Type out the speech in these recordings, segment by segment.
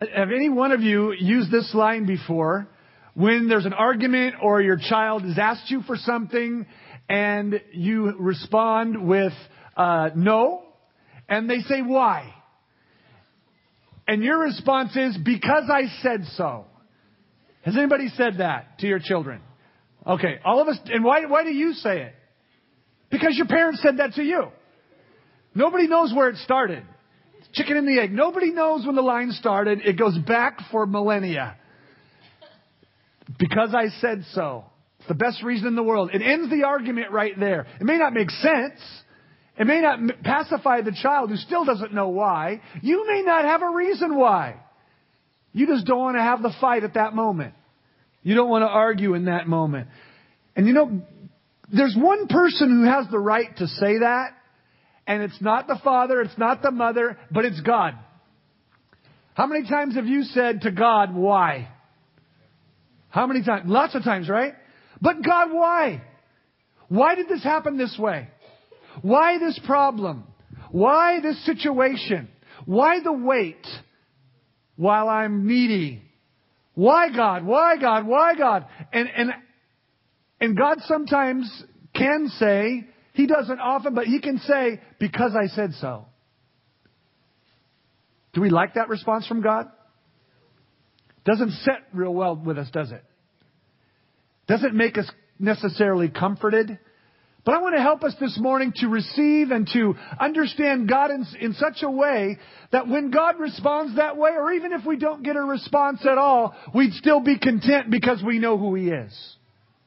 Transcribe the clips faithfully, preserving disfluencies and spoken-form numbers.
Have any one of you used this line before? When there's an argument or your child has asked you for something and you respond with uh, no, and they say why? And your response is, because I said so. Has anybody said that to your children? Okay, all of us. And why, why do you say it? Because your parents said that to you. Nobody knows where it started. It's chicken and the egg. Nobody knows when the line started. It goes back for millennia. Because I said so. It's the best reason in the world. It ends the argument right there. It may not make sense. It may not pacify the child who still doesn't know why. You may not have a reason why. You just don't want to have the fight at that moment. You don't want to argue in that moment. And you know, there's one person who has the right to say that. And it's not the father, it's not the mother, but it's God. How many times have you said to God, why? How many times? Lots of times, right? But God, why? Why did this happen this way? Why this problem? Why this situation? Why the wait while I'm needy? Why God? Why God? Why God? And, and, and God sometimes can say, He doesn't often, but He can say, because I said so. Do we like that response from God? Doesn't sit real well with us, does it? Doesn't make us necessarily comforted. But I want to help us this morning to receive and to understand God in, in such a way that when God responds that way, or even if we don't get a response at all, we'd still be content because we know who He is.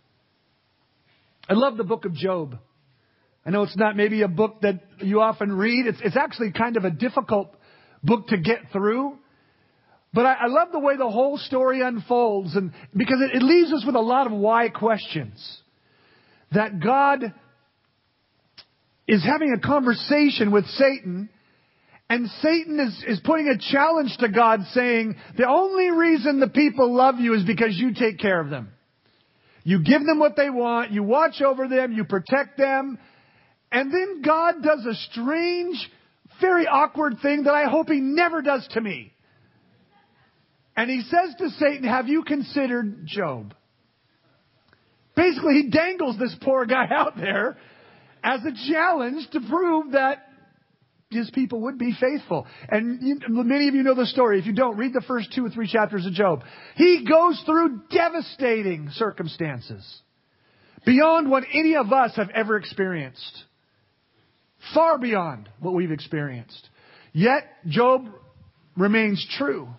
I love the book of Job. I know it's not maybe a book that you often read. It's, it's actually kind of a difficult book to get through. But I, I love the way the whole story unfolds, and because it, it leaves us with a lot of why questions. That God is having a conversation with Satan, and Satan is, is putting a challenge to God, saying, the only reason the people love you is because you take care of them. You give them what they want, you watch over them, you protect them. And then God does a strange, very awkward thing that I hope He never does to me. And He says to Satan, have you considered Job? Basically, He dangles this poor guy out there as a challenge to prove that His people would be faithful. And you, many of you know the story. If you don't, read the first two or three chapters of Job. He goes through devastating circumstances beyond what any of us have ever experienced. Far beyond what we've experienced. Yet, Job remains true.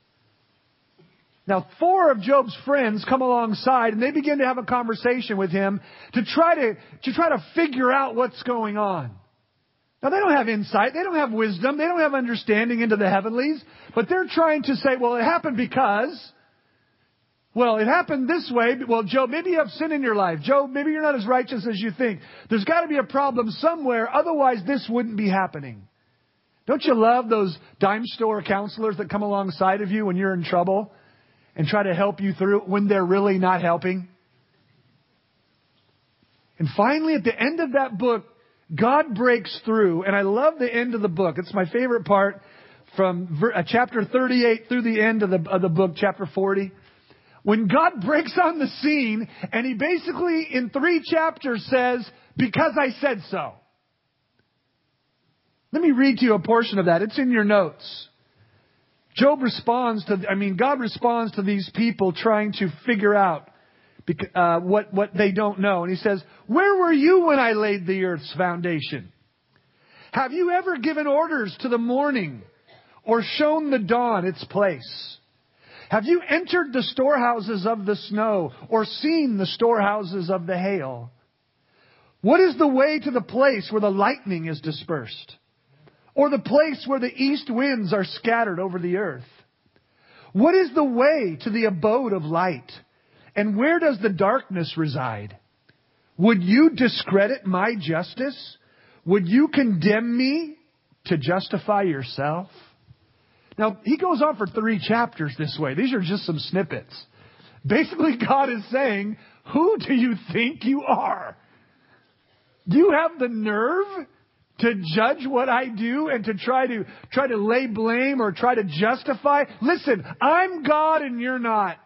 Now, four of Job's friends come alongside and they begin to have a conversation with him to try to, to try to figure out what's going on. Now, they don't have insight. They don't have wisdom. They don't have understanding into the heavenlies. But they're trying to say, well, it happened because... Well, it happened this way. Well, Job, maybe you have sin in your life. Job, maybe you're not as righteous as you think. There's got to be a problem somewhere. Otherwise, this wouldn't be happening. Don't you love those dime store counselors that come alongside of you when you're in trouble and try to help you through when they're really not helping? And finally, at the end of that book, God breaks through. And I love the end of the book. It's my favorite part from chapter thirty-eight through the end of the, of the book, chapter forty. When God breaks on the scene and He basically in three chapters says, because I said so. Let me read to you a portion of that. It's in your notes. Job responds to, I mean, God responds to these people trying to figure out uh, what, what they don't know. And He says, where were you when I laid the earth's foundation? Have you ever given orders to the morning or shown the dawn its place? Have you entered the storehouses of the snow or seen the storehouses of the hail? What is the way to the place where the lightning is dispersed? Or the place where the east winds are scattered over the earth? What is the way to the abode of light? And where does the darkness reside? Would you discredit my justice? Would you condemn me to justify yourself? Now, he goes on for three chapters this way. These are just some snippets. Basically, God is saying, who do you think you are? Do you have the nerve to judge what I do and to try to try to lay blame or try to justify. Listen, I'm God and you're not.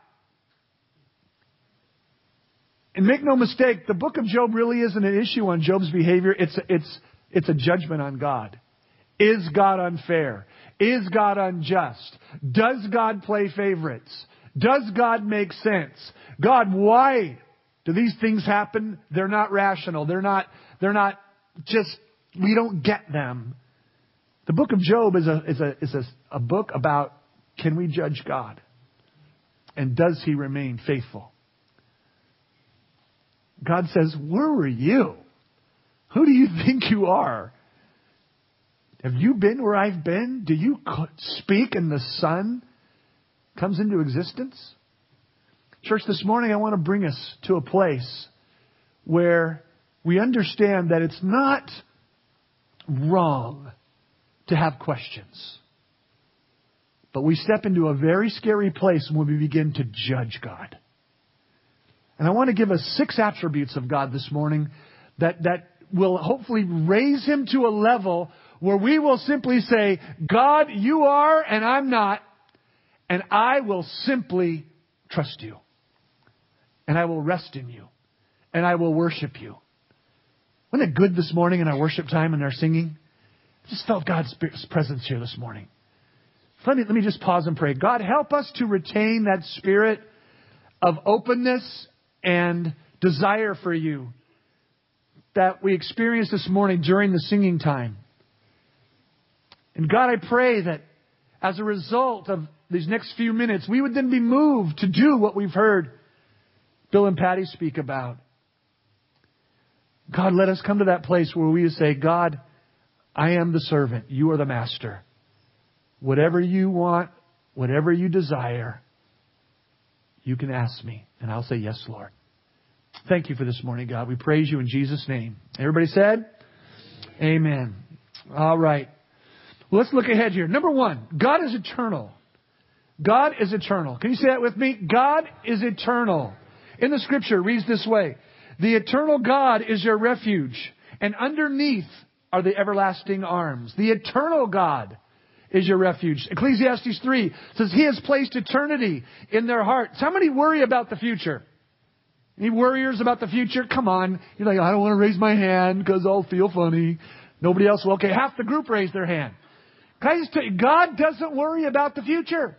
And make no mistake, the book of Job really isn't an issue on Job's behavior. It's it's it's a judgment on God. Is God unfair? Is God unjust? Does God play favorites? Does God make sense? God, why do these things happen? They're not rational. They're not, they're not just, we don't get them. The book of Job is a, is a, is a, a book about, can we judge God? And does He remain faithful? God says, where were you? Who do you think you are? Have you been where I've been? Do you speak and the sun comes into existence? Church, this morning I want to bring us to a place where we understand that it's not wrong to have questions. But we step into a very scary place when we begin to judge God. And I want to give us six attributes of God this morning that, that will hopefully raise Him to a level where we will simply say, God, you are and I'm not, and I will simply trust you. And I will rest in you. And I will worship you. Wasn't it good this morning in our worship time and our singing? I just felt God's presence here this morning. Let me, let me just pause and pray. God, help us to retain that spirit of openness and desire for you that we experienced this morning during the singing time. And God, I pray that as a result of these next few minutes, we would then be moved to do what we've heard Bill and Patty speak about. God, let us come to that place where we say, God, I am the servant. You are the master. Whatever you want, whatever you desire, you can ask me. And I'll say, yes, Lord. Thank you for this morning, God. We praise you in Jesus' name. Everybody said? Amen. All right. Well, let's look ahead here. Number one, God is eternal. God is eternal. Can you say that with me? God is eternal. In the scripture, it reads this way. The eternal God is your refuge, and underneath are the everlasting arms. The eternal God is your refuge. Ecclesiastes three says He has placed eternity in their hearts. How many worry about the future? Any worriers about the future? Come on. You're like, I don't want to raise my hand because I'll feel funny. Nobody else will. Okay, half the group raised their hand. Can I just tell you, God doesn't worry about the future.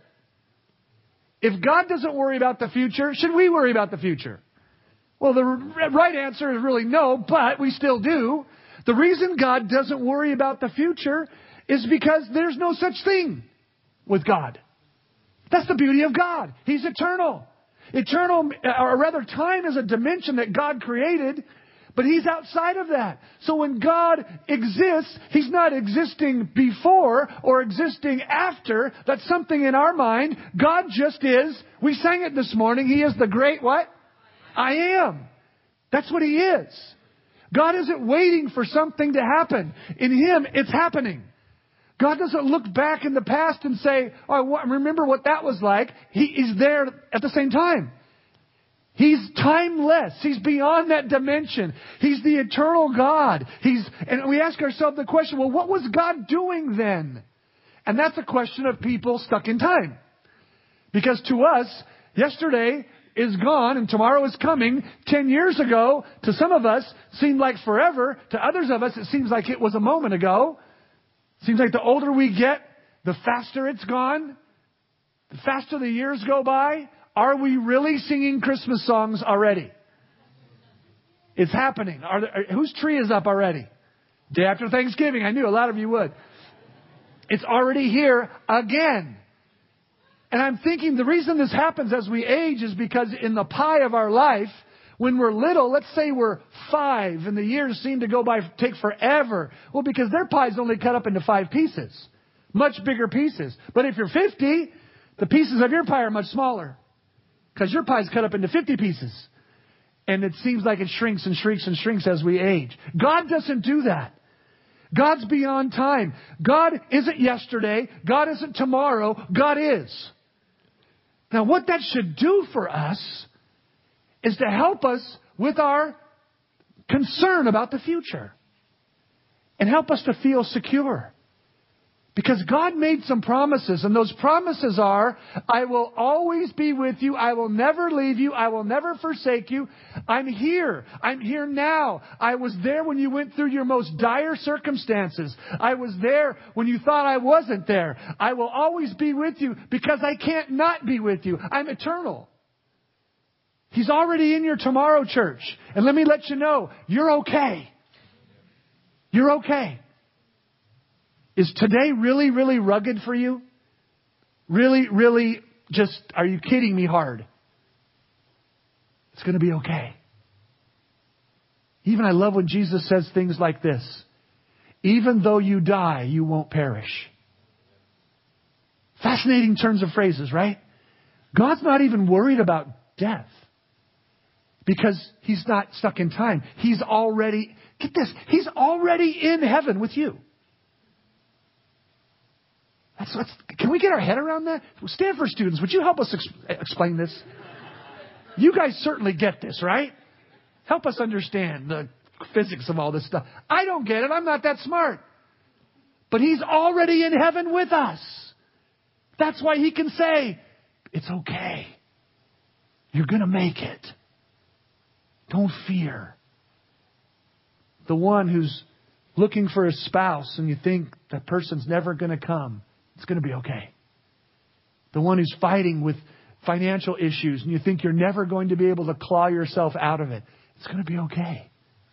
If God doesn't worry about the future, should we worry about the future? Well, the right answer is really no, but we still do. The reason God doesn't worry about the future is because there's no such thing with God. That's the beauty of God. He's eternal. Eternal, or rather, time is a dimension that God created, but He's outside of that. So when God exists, He's not existing before or existing after. That's something in our mind. God just is. We sang it this morning. He is the great what? I am. That's what He is. God isn't waiting for something to happen. In Him, it's happening. God doesn't look back in the past and say, oh, I remember what that was like. He is there at the same time. He's timeless. He's beyond that dimension. He's the eternal God. He's, and we ask ourselves the question, well, what was God doing then? And that's a question of people stuck in time. Because to us, yesterday is gone and tomorrow is coming. Ten years ago, to some of us, seemed like forever. To others of us, it seems like it was a moment ago. Seems like the older we get, the faster it's gone. The faster the years go by. Are we really singing Christmas songs already? It's happening. Are there, whose tree is up already? Day after Thanksgiving. I knew a lot of you would. It's already here again. And I'm thinking the reason this happens as we age is because in the pie of our life, when we're little, let's say we're five and the years seem to go by, take forever. Well, because their pie's only cut up into five pieces. Much bigger pieces. But if you're fifty, the pieces of your pie are much smaller. Because your pie's cut up into fifty pieces. And it seems like it shrinks and shrinks and shrinks as we age. God doesn't do that. God's beyond time. God isn't yesterday. God isn't tomorrow. God is. Now, what that should do for us is to help us with our concern about the future. and help us to feel secure. Because God made some promises, and those promises are, I will always be with you. I will never leave you. I will never forsake you. I'm here. I'm here now. I was there when you went through your most dire circumstances. I was there when you thought I wasn't there. I will always be with you because I can't not be with you. I'm eternal. He's already in your tomorrow, church. And let me let you know, you're okay. You're okay. Is today really, really rugged for you? Really, really just, are you kidding me hard? It's going to be okay. Even I love when Jesus says things like this. Even though you die, you won't perish. Fascinating turns of phrases, right? God's not even worried about death. Because He's not stuck in time. He's already, get this, He's already in heaven with you. That's, that's, can we get our head around that? Stanford students, would you help us ex- explain this? You guys certainly get this, right? Help us understand the physics of all this stuff. I don't get it. I'm not that smart. But He's already in heaven with us. That's why He can say, it's okay. You're going to make it. Don't fear. The one who's looking for a spouse and you think that person's never going to come, it's going to be okay. The one who's fighting with financial issues and you think you're never going to be able to claw yourself out of it, it's going to be okay.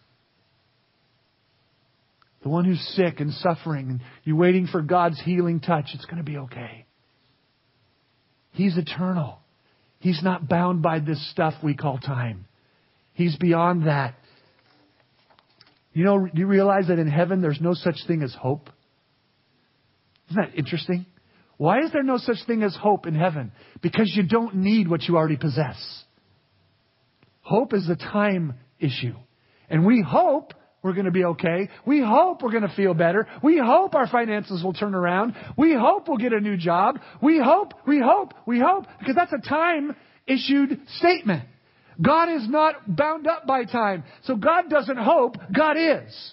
The one who's sick and suffering and you're waiting for God's healing touch, it's going to be okay. He's eternal. He's not bound by this stuff we call time. He's beyond that. You know, do you realize that in heaven there's no such thing as hope? Isn't that interesting? Why is there no such thing as hope in heaven? Because you don't need what you already possess. Hope is a time issue. And we hope we're going to be okay. We hope we're going to feel better. We hope our finances will turn around. We hope we'll get a new job. We hope, we hope, we hope. Because that's a time-issued statement. God is not bound up by time. So God doesn't hope. God is.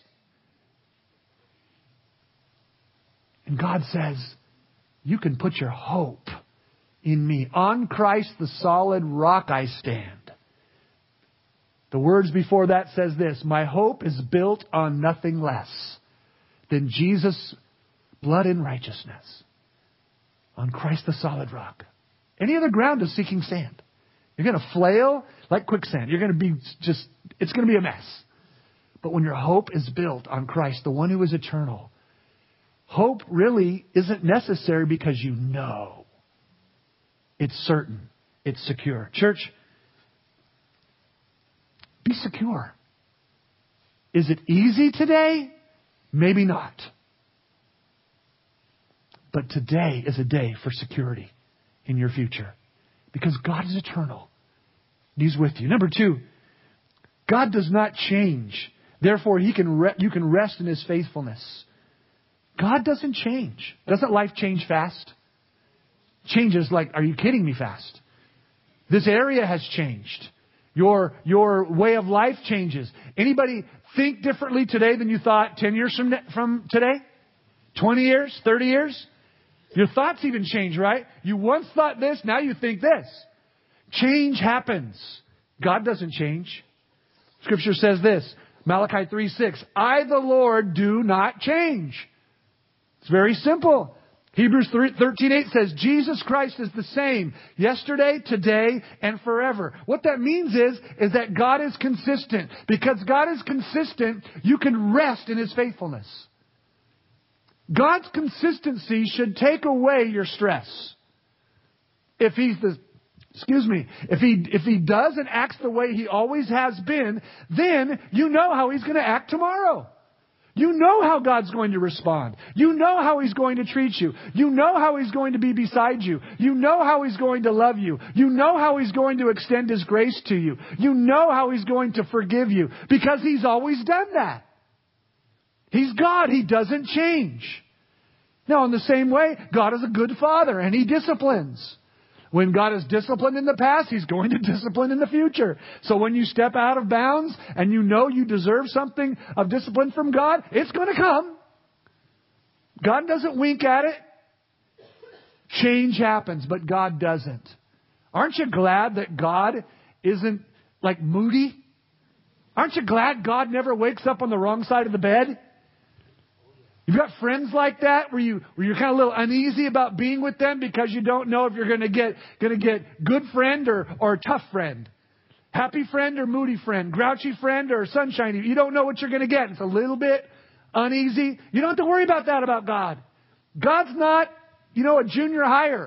And God says, you can put your hope in me. On Christ, the solid rock I stand. The words before that says this, my hope is built on nothing less than Jesus' blood and righteousness. On Christ, the solid rock. Any other ground is sinking sand. You're going to flail like quicksand. You're going to be just, it's going to be a mess. But when your hope is built on Christ, the one who is eternal, hope really isn't necessary because you know. It's certain. It's secure. Church, be secure. Is it easy today? Maybe not. But today is a day for security in your future. Because God is eternal. He's with you. Number two, God does not change. Therefore, he can re- you can rest in His faithfulness. God doesn't change. Doesn't life change fast? Changes like, are you kidding me fast? This area has changed. Your, your way of life changes. Anybody think differently today than you thought ten years from, from today? twenty years? thirty years? Your thoughts even change, right? You once thought this, now you think this. Change happens. God doesn't change. Scripture says this, Malachi three six, I, the Lord, do not change. It's very simple. Hebrews thirteen eight says, Jesus Christ is the same yesterday, today, and forever. What that means is, is that God is consistent. Because God is consistent, you can rest in His faithfulness. God's consistency should take away your stress. If He's the, excuse me, if He, if He does and acts the way He always has been, then you know how He's going to act tomorrow. You know how God's going to respond. You know how He's going to treat you. You know how He's going to be beside you. You know how He's going to love you. You know how He's going to extend His grace to you. You know how He's going to forgive you. Because He's always done that. He's God. He doesn't change. Now, in the same way, God is a good Father and He disciplines. When God has disciplined in the past, He's going to discipline in the future. So when you step out of bounds and you know you deserve something of discipline from God, it's going to come. God doesn't wink at it. Change happens, but God doesn't. Aren't you glad that God isn't like moody? Aren't you glad God never wakes up on the wrong side of the bed? You've got friends like that where you where you're kind of a little uneasy about being with them because you don't know if you're going to get going to get good friend or or tough friend, happy friend or moody friend, grouchy friend or sunshiny. You don't know what you're going to get. It's a little bit uneasy. You don't have to worry about that about God. God's not, you know, a junior hire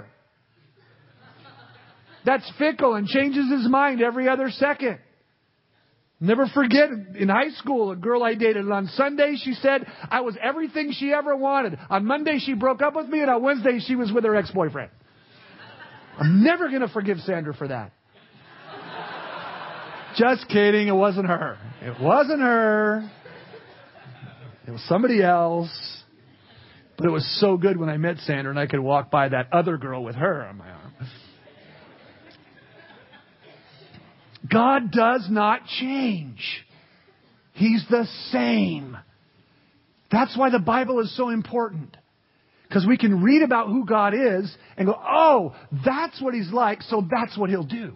that's fickle and changes his mind every other second. Never forget, in high school, a girl I dated, and on Sunday she said I was everything she ever wanted. On Monday she broke up with me, and on Wednesday she was with her ex-boyfriend. I'm never going to forgive Sandra for that. Just kidding, it wasn't her. It wasn't her. It was somebody else. But it was so good when I met Sandra and I could walk by that other girl with her on my arm. God does not change. He's the same. That's why the Bible is so important. Because we can read about who God is and go, oh, that's what He's like, so that's what He'll do.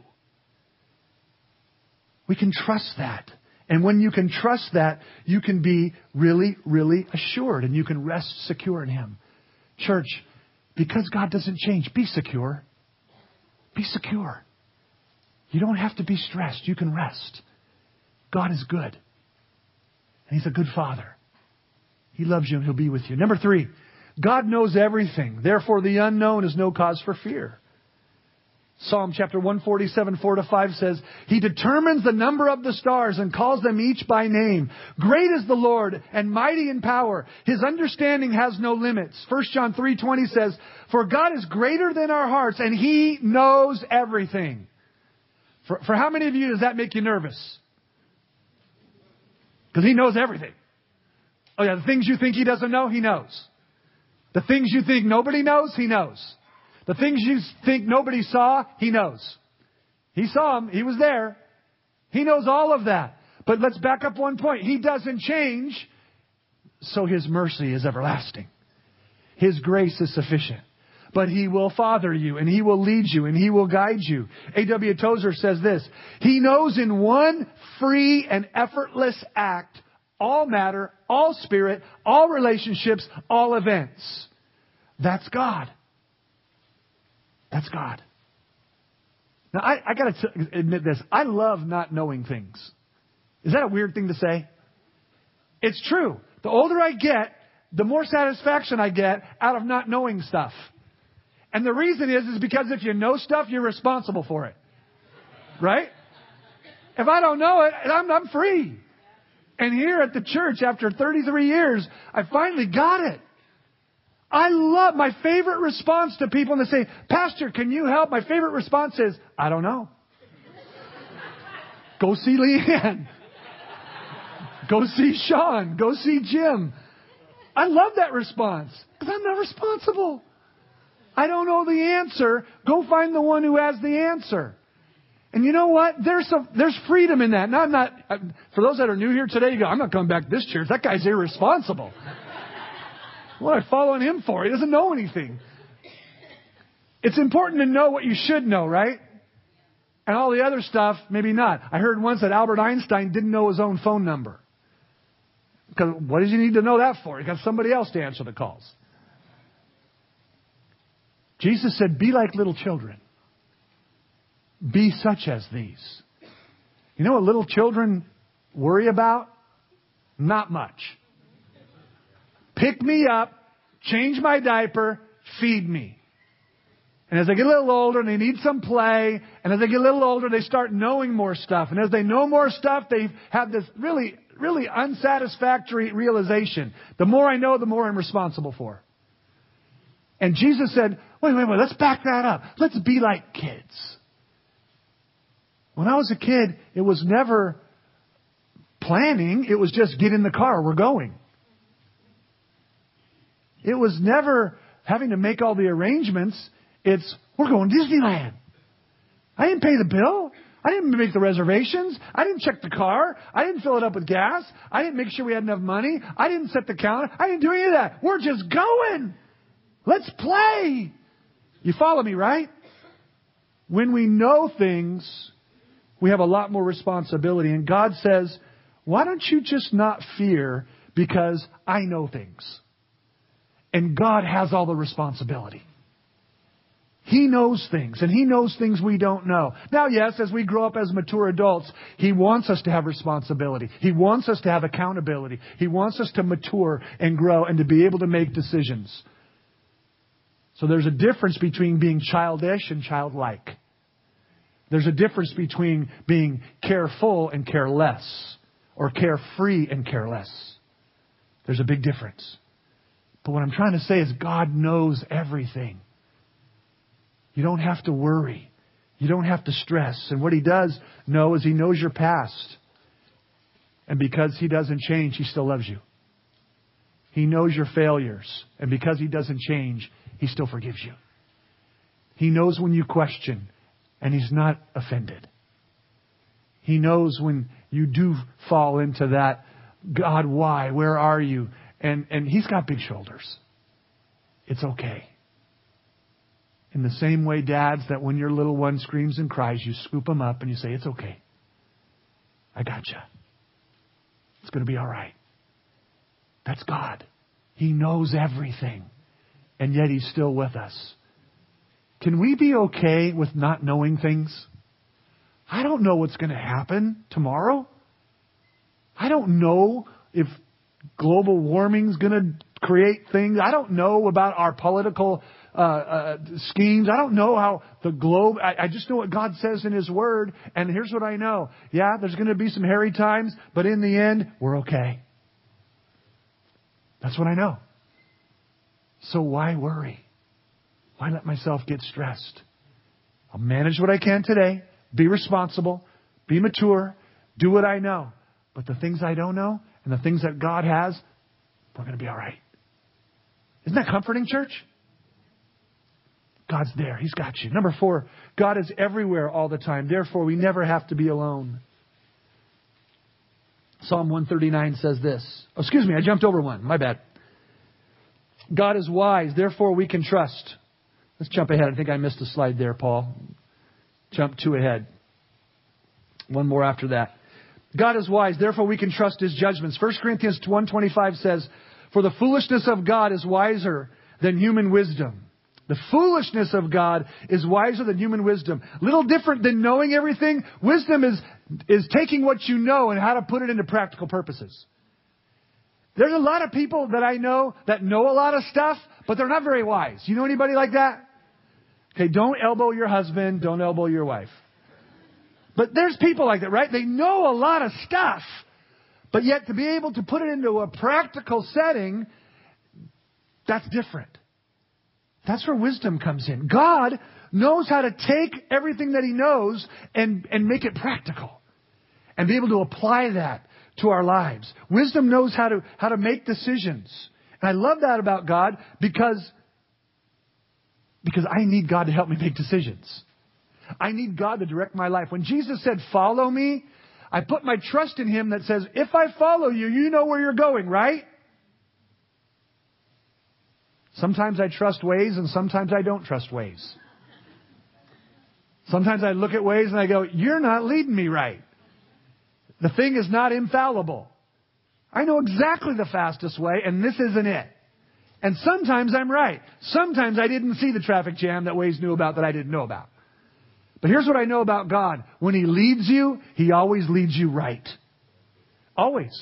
We can trust that. And when you can trust that, you can be really, really assured and you can rest secure in Him. Church, because God doesn't change, be secure. Be secure. You don't have to be stressed. You can rest. God is good. And He's a good Father. He loves you and He'll be with you. Number three, God knows everything. Therefore, the unknown is no cause for fear. Psalm chapter one forty-seven, four to five says, He determines the number of the stars and calls them each by name. Great is the Lord and mighty in power. His understanding has no limits. First John three twenty says, For God is greater than our hearts and He knows everything. For, for how many of you does that make you nervous? Because He knows everything. Oh yeah, the things you think He doesn't know, He knows. The things you think nobody knows, He knows. The things you think nobody saw, He knows. He saw them. He was there. He knows all of that. But let's back up one point. He doesn't change, so His mercy is everlasting. His grace is sufficient. But He will father you, and He will lead you, and He will guide you. A W Tozer says this, He knows in one free and effortless act all matter, all spirit, all relationships, all events. That's God. That's God. Now, I, I got to admit this. I love not knowing things. Is that a weird thing to say? It's true. The older I get, the more satisfaction I get out of not knowing stuff. And the reason is, is because if you know stuff, you're responsible for it. Right? If I don't know it, I'm, I'm free. And here at the church, after thirty-three years, I finally got it. I love, my favorite response to people when they say, Pastor, can you help? My favorite response is, I don't know. Go see Leanne. Go see Sean. Go see Jim. I love that response because I'm not responsible. I don't know the answer. Go find the one who has the answer. And you know what? There's some, there's freedom in that. Now, I'm not, for those that are new here today, you go, I'm not coming back to this church. That guy's irresponsible. What am I following him for? He doesn't know anything. It's important to know what you should know, right? And all the other stuff, maybe not. I heard once that Albert Einstein didn't know his own phone number. Because what does he need to know that for? He got somebody else to answer the calls. Jesus said, be like little children. Be such as these. You know what little children worry about? Not much. Pick me up, change my diaper, feed me. And as they get a little older, they need some play. And as they get a little older, they start knowing more stuff. And as they know more stuff, they have this really, really unsatisfactory realization. The more I know, the more I'm responsible for. And Jesus said, wait, wait, wait, let's back that up. Let's be like kids. When I was a kid, it was never planning. It was just get in the car, we're going. It was never having to make all the arrangements. It's, we're going to Disneyland. I didn't pay the bill. I didn't make the reservations. I didn't check the car. I didn't fill it up with gas. I didn't make sure we had enough money. I didn't set the calendar. I didn't do any of that. We're just going. Let's play. You follow me, right? When we know things, we have a lot more responsibility. And God says, why don't you just not fear because I know things. And God has all the responsibility. He knows things, and He knows things we don't know. Now, yes, as we grow up as mature adults, He wants us to have responsibility. He wants us to have accountability. He wants us to mature and grow and to be able to make decisions. So there's a difference between being childish and childlike. There's a difference between being careful and careless, or carefree and careless. There's a big difference. But what I'm trying to say is God knows everything. You don't have to worry. You don't have to stress. And what He does know is He knows your past. And because He doesn't change, He still loves you. He knows your failures. And because He doesn't change, He still forgives you. He knows when you question, and He's not offended. He knows when you do fall into that, God, why? Where are you? And, and He's got big shoulders. It's okay. In the same way, dads, that when your little one screams and cries, you scoop them up and you say, it's okay. I gotcha. It's going to be all right. That's God. He knows everything. And yet He's still with us. Can we be okay with not knowing things? I don't know what's going to happen tomorrow. I don't know if global warming is going to create things. I don't know about our political uh, uh, schemes. I don't know how the globe... I, I just know what God says in His Word. And here's what I know. Yeah, there's going to be some hairy times, but in the end, we're okay. That's what I know. So why worry? Why let myself get stressed? I'll manage what I can today. Be responsible. Be mature. Do what I know. But the things I don't know and the things that God has, we're going to be all right. Isn't that comforting, church? God's there. He's got you. Number four, God is everywhere all the time. Therefore, we never have to be alone. Psalm one thirty-nine says this. Oh, excuse me, I jumped over one. My bad. God is wise. Therefore, we can trust. Let's jump ahead. I think I missed a slide there, Paul. Jump two ahead. One more after that. God is wise. Therefore, we can trust His judgments. First Corinthians one twenty-five says, for the foolishness of God is wiser than human wisdom. The foolishness of God is wiser than human wisdom. Little different than knowing everything. Wisdom is, is taking what you know and how to put it into practical purposes. There's a lot of people that I know that know a lot of stuff, but they're not very wise. You know anybody like that? Okay, don't elbow your husband. Don't elbow your wife. But there's people like that, right? They know a lot of stuff, but yet to be able to put it into a practical setting, that's different. That's where wisdom comes in. God knows how to take everything that He knows and, and make it practical and be able to apply that to our lives. Wisdom knows how to, how to make decisions. And I love that about God because, because I need God to help me make decisions. I need God to direct my life. When Jesus said, follow me, I put my trust in Him that says, if I follow you, you know where you're going, right? Sometimes I trust ways and sometimes I don't trust ways. Sometimes I look at ways and I go, you're not leading me right. The thing is not infallible. I know exactly the fastest way and this isn't it. And sometimes I'm right. Sometimes I didn't see the traffic jam that Waze knew about that I didn't know about. But here's what I know about God. When He leads you, He always leads you right. Always.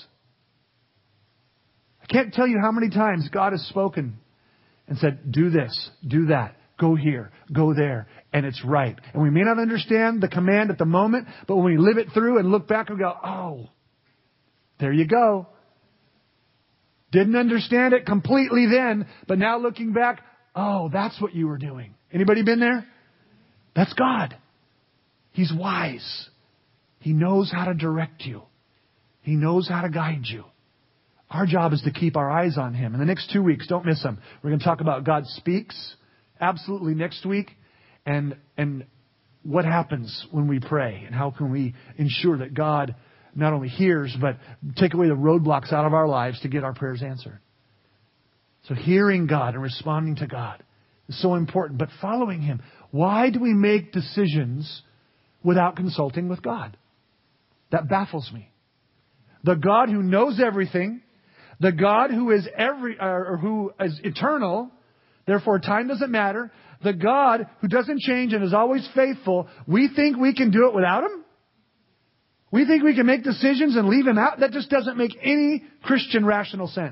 I can't tell you how many times God has spoken and said, do this, do that, go here, go there, and it's right. And we may not understand the command at the moment, but when we live it through and look back and go, oh, there you go. Didn't understand it completely then, but now looking back, oh, that's what you were doing. Anybody been there? That's God. He's wise. He knows how to direct you. He knows how to guide you. Our job is to keep our eyes on Him. In the next two weeks, don't miss them. We're going to talk about God speaks absolutely next week. And, and what happens when we pray and how can we ensure that God not only hears, but take away the roadblocks out of our lives to get our prayers answered. So hearing God and responding to God is so important, but following Him. Why do we make decisions without consulting with God? That baffles me. The God who knows everything, the God who is every, or who is eternal, therefore time doesn't matter, the God who doesn't change and is always faithful, we think we can do it without Him? We think we can make decisions and leave Him out? That just doesn't make any Christian rational sense.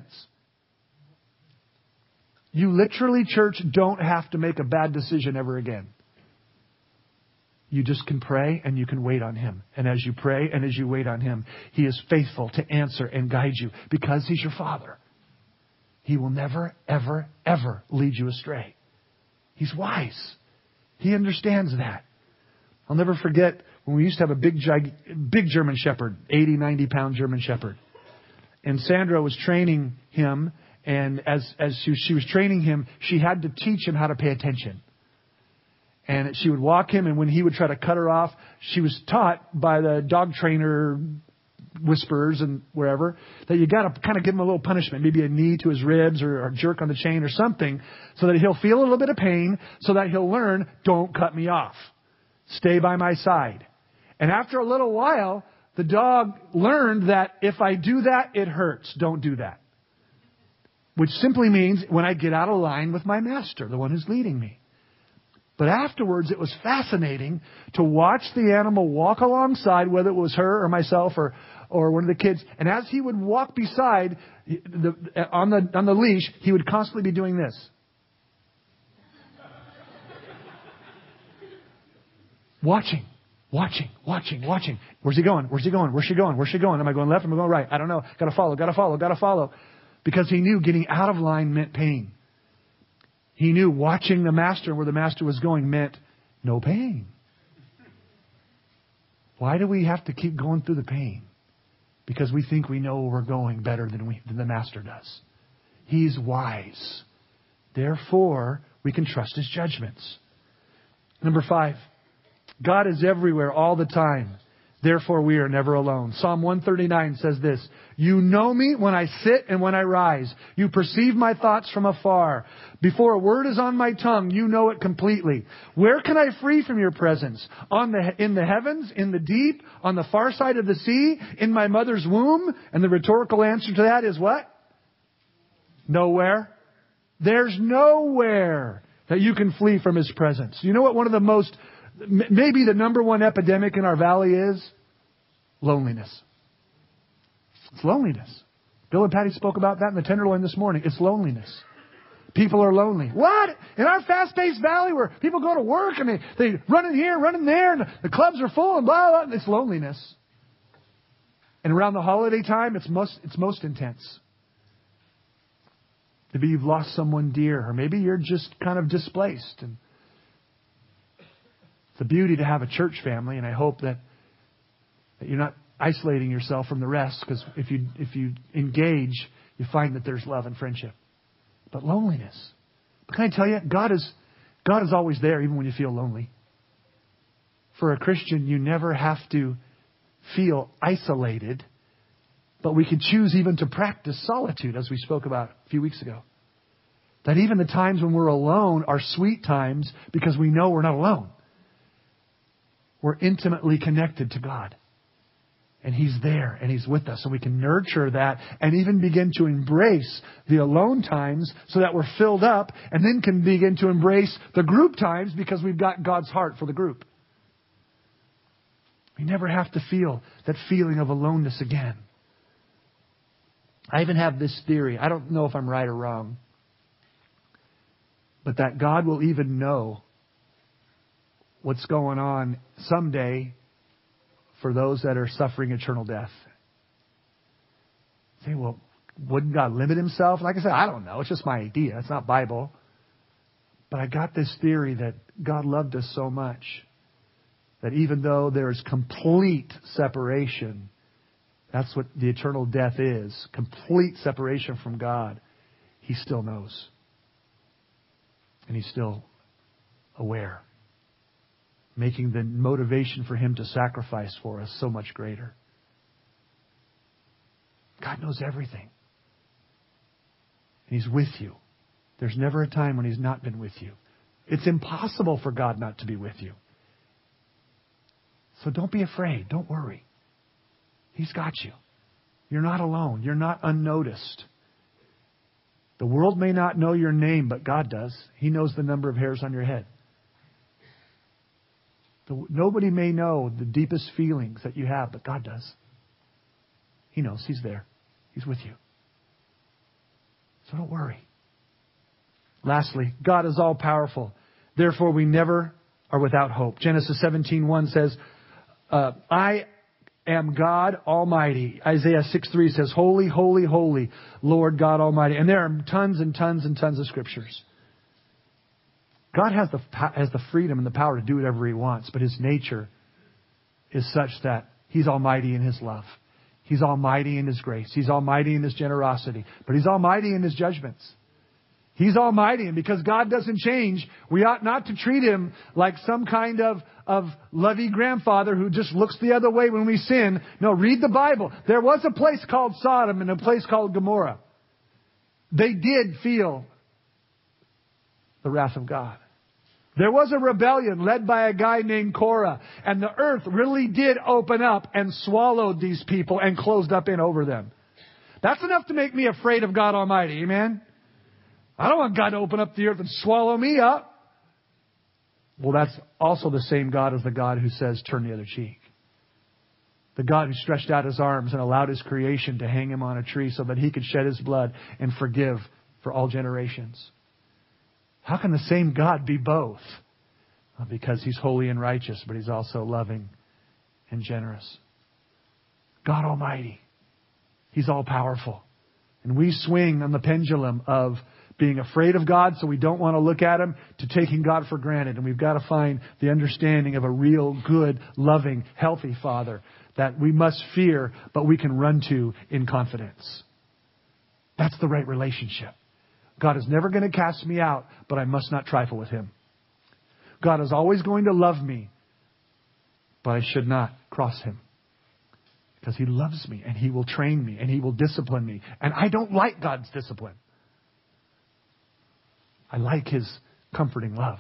You literally, church, don't have to make a bad decision ever again. You just can pray and you can wait on Him. And as you pray and as you wait on Him, He is faithful to answer and guide you because He's your Father. He will never, ever, ever lead you astray. He's wise. He understands that. I'll never forget when we used to have a big, big German Shepherd, eighty, ninety pound German Shepherd. And Sandra was training him. And as, as she, she was training him, she had to teach him how to pay attention. And she would walk him, and when he would try to cut her off, she was taught by the dog trainer whisperers and wherever that you got to kind of give him a little punishment, maybe a knee to his ribs or a jerk on the chain or something, so that he'll feel a little bit of pain, so that he'll learn, don't cut me off. Stay by my side. And after a little while, the dog learned that if I do that, it hurts. Don't do that. Which simply means when I get out of line with my master, the one who's leading me. But afterwards, it was fascinating to watch the animal walk alongside, whether it was her or myself or, or one of the kids. And as he would walk beside the, on the on the leash, he would constantly be doing this. Watching, watching, watching, watching. Where's he going? Where's he going? Where's she going? Where's she going? Am I going left? Am I going right? I don't know. Got to follow, got to follow, got to follow. Because he knew getting out of line meant pain. He knew watching the master where the master was going meant no pain. Why do we have to keep going through the pain? Because we think we know where we're going better than, we, than the master does. He's wise. Therefore, we can trust His judgments. Number five, God is everywhere all the time. Therefore, we are never alone. Psalm one thirty-nine says this, you know me when I sit and when I rise. You perceive my thoughts from afar. Before a word is on my tongue, you know it completely. Where can I flee from your presence? On the, in the heavens, in the deep, on the far side of the sea, in my mother's womb? And the rhetorical answer to that is what? Nowhere. There's nowhere that you can flee from His presence. You know what one of the most, maybe the number one epidemic in our valley is? Loneliness. It's loneliness. Bill and Patty spoke about that in the Tenderloin this morning. It's loneliness. People are lonely. What? In our fast-paced valley where people go to work and they, they run in here, run in there, and the clubs are full and blah, blah, blah. It's loneliness. And around the holiday time, it's most, it's most intense. Maybe you've lost someone dear, or maybe you're just kind of displaced. And it's a beauty to have a church family, and I hope that, that you're not isolating yourself from the rest, because if you if you engage, you find that there's love and friendship. But loneliness. But can I tell you, God is God is always there, even when you feel lonely. For a Christian, you never have to feel isolated, but we can choose even to practice solitude, as we spoke about a few weeks ago. That even the times when we're alone are sweet times because we know we're not alone. We're intimately connected to God. And He's there and He's with us. And we can nurture that and even begin to embrace the alone times so that we're filled up, and then can begin to embrace the group times because we've got God's heart for the group. We never have to feel that feeling of aloneness again. I even have this theory. I don't know if I'm right or wrong. But that God will even know what's going on someday for those that are suffering eternal death. Say, well, wouldn't God limit Himself? Like I said, I don't know. It's just my idea. It's not Bible. But I got this theory that God loved us so much that even though there's complete separation, that's what the eternal death is, complete separation from God, He still knows. And He's still aware. making the motivation for Him to sacrifice for us so much greater. God knows everything. And He's with you. There's never a time when He's not been with you. It's impossible for God not to be with you. So don't be afraid. Don't worry. He's got you. You're not alone. You're not unnoticed. The world may not know your name, but God does. He knows the number of hairs on your head. The, nobody may know the deepest feelings that you have, but God does. He knows. He's there. He's with you. So don't worry. Lastly, God is all powerful. Therefore, we never are without hope. Genesis seventeen one says, uh, I am God Almighty. Isaiah six three says, Holy, holy, holy, Lord God Almighty. And there are tons and tons and tons of scriptures. God has the, has the freedom and the power to do whatever He wants, but His nature is such that He's almighty in His love. He's almighty in His grace. He's almighty in His generosity. But He's almighty in His judgments. He's almighty, and because God doesn't change, we ought not to treat Him like some kind of, of lovey grandfather who just looks the other way when we sin. No, read the Bible. There was a place called Sodom and a place called Gomorrah. They did feel the wrath of God. There was a rebellion led by a guy named Korah, and the earth really did open up and swallowed these people and closed up in over them. That's enough to make me afraid of God Almighty. Amen? I don't want God to open up the earth and swallow me up. Well, that's also the same God as the God who says, turn the other cheek. The God who stretched out His arms and allowed His creation to hang Him on a tree so that He could shed His blood and forgive for all generations. How can the same God be both? Well, because He's holy and righteous, but He's also loving and generous. God Almighty. He's all powerful. And we swing on the pendulum of being afraid of God, so we don't want to look at Him, to taking God for granted. And we've got to find the understanding of a real, good, loving, healthy Father that we must fear, but we can run to in confidence. That's the right relationship. God is never going to cast me out, but I must not trifle with Him. God is always going to love me, but I should not cross Him. Because He loves me, and He will train me, and He will discipline me. And I don't like God's discipline. I like His comforting love.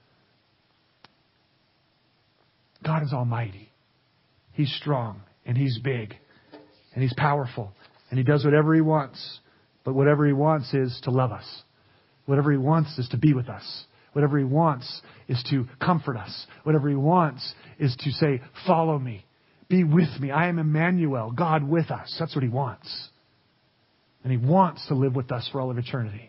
God is almighty. He's strong, and He's big, and He's powerful, and He does whatever He wants. But whatever He wants is to love us. Whatever He wants is to be with us. Whatever He wants is to comfort us. Whatever He wants is to say, follow me. Be with me. I am Emmanuel, God with us. That's what He wants. And He wants to live with us for all of eternity.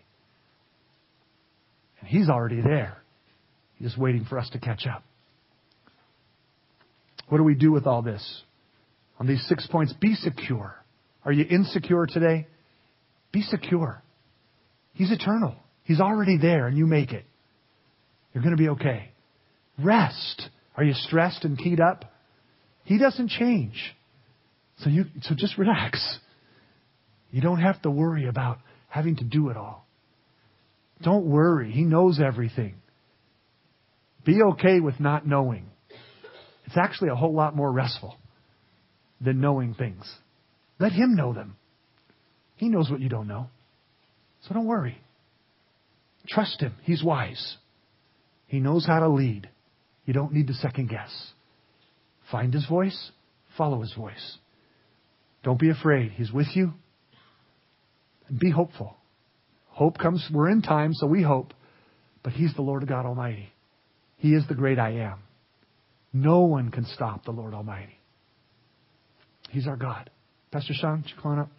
And He's already there. He's just waiting for us to catch up. What do we do with all this? On these six points, be secure. Are you insecure today? Be secure. He's eternal. He's already there, and you make it. You're going to be okay. Rest. Are you stressed and keyed up? He doesn't change. So you, so just relax. You don't have to worry about having to do it all. Don't worry. He knows everything. Be okay with not knowing. It's actually a whole lot more restful than knowing things. Let Him know them. He knows what you don't know. So don't worry. Trust Him. He's wise. He knows how to lead. You don't need to second guess. Find His voice. Follow His voice. Don't be afraid. He's with you. And be hopeful. Hope comes, we're in time, so we hope. But He's the Lord God Almighty. He is the great I am. No one can stop the Lord Almighty. He's our God. Pastor Sean, would you come on up?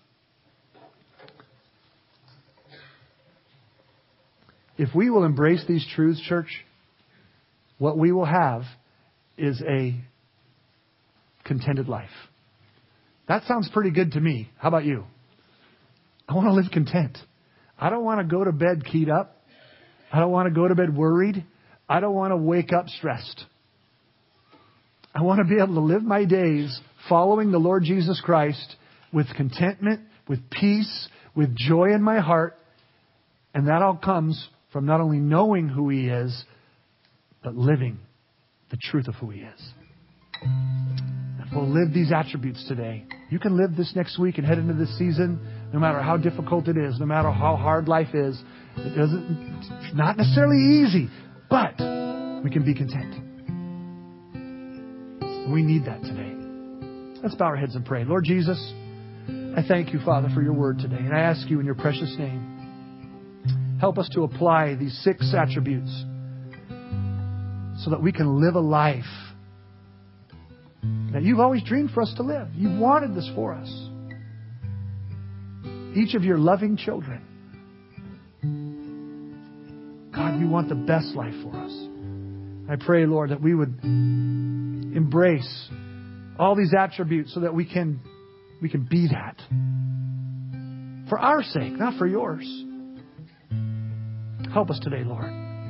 If we will embrace these truths, church, what we will have is a contented life. That sounds pretty good to me. How about you? I want to live content. I don't want to go to bed keyed up. I don't want to go to bed worried. I don't want to wake up stressed. I want to be able to live my days following the Lord Jesus Christ with contentment, with peace, with joy in my heart. And that all comes from not only knowing who He is, but living the truth of who He is. If we'll live these attributes today, you can live this next week and head into this season, no matter how difficult it is, no matter how hard life is. It doesn't, it's not necessarily easy, but we can be content. We need that today. Let's bow our heads and pray. Lord Jesus, I thank you, Father, for your word today. And I ask you in your precious name, help us to apply these six attributes so that we can live a life that you've always dreamed for us to live. You've wanted this for us. Each of your loving children. God, we want the best life for us. I pray, Lord, that we would embrace all these attributes so that we can we can be that. For our sake, not for yours. Help us today, Lord.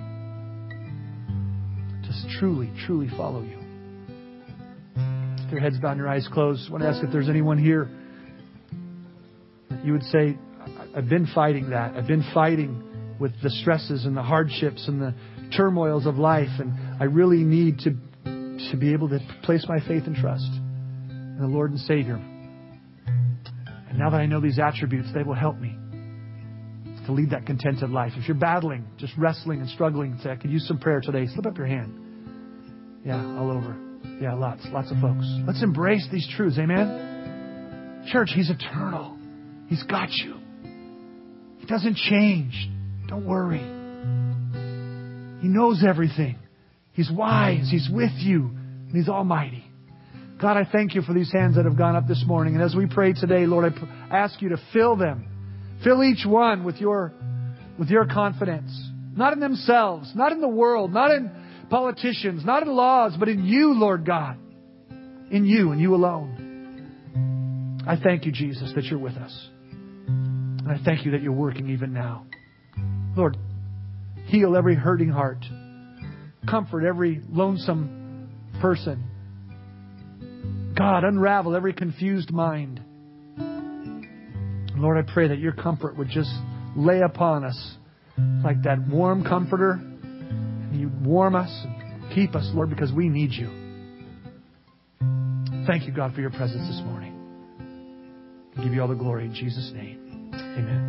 Just truly, truly follow you. With your heads bowed and your eyes closed, I want to ask if there's anyone here that you would say, I've been fighting that. I've been fighting with the stresses and the hardships and the turmoils of life, and I really need to, to be able to place my faith and trust in the Lord and Savior. And now that I know these attributes, they will help me to lead that contented life. If you're battling, just wrestling and struggling, and say, I could use some prayer today, slip up your hand. Yeah, all over. Yeah, lots, lots of folks. Let's embrace these truths. Amen? Church, He's eternal. He's got you. He doesn't change. Don't worry. He knows everything. He's wise. He's with you. And He's almighty. God, I thank you for these hands that have gone up this morning. And as we pray today, Lord, I ask you to fill them. Fill each one with your, with your confidence. Not in themselves, not in the world, not in politicians, not in laws, but in you, Lord God. In you and you alone. I thank you, Jesus, that you're with us. And I thank you that you're working even now. Lord, heal every hurting heart. Comfort every lonesome person. God, unravel every confused mind. Lord, I pray that your comfort would just lay upon us like that warm comforter. And you warm us and keep us, Lord, because we need you. Thank you, God, for your presence this morning. I give you all the glory in Jesus' name. Amen.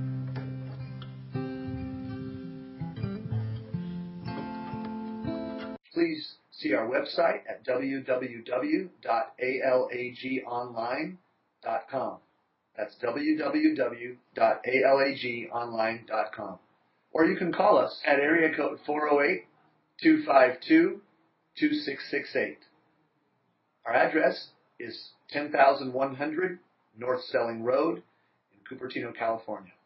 Please see our website at w w w dot a l a g online dot com. That's w w w dot a l a g online dot com. Or you can call us at area code four oh eight, two five two, two six six eight. Our address is ten thousand one hundred North Selling Road in Cupertino, California.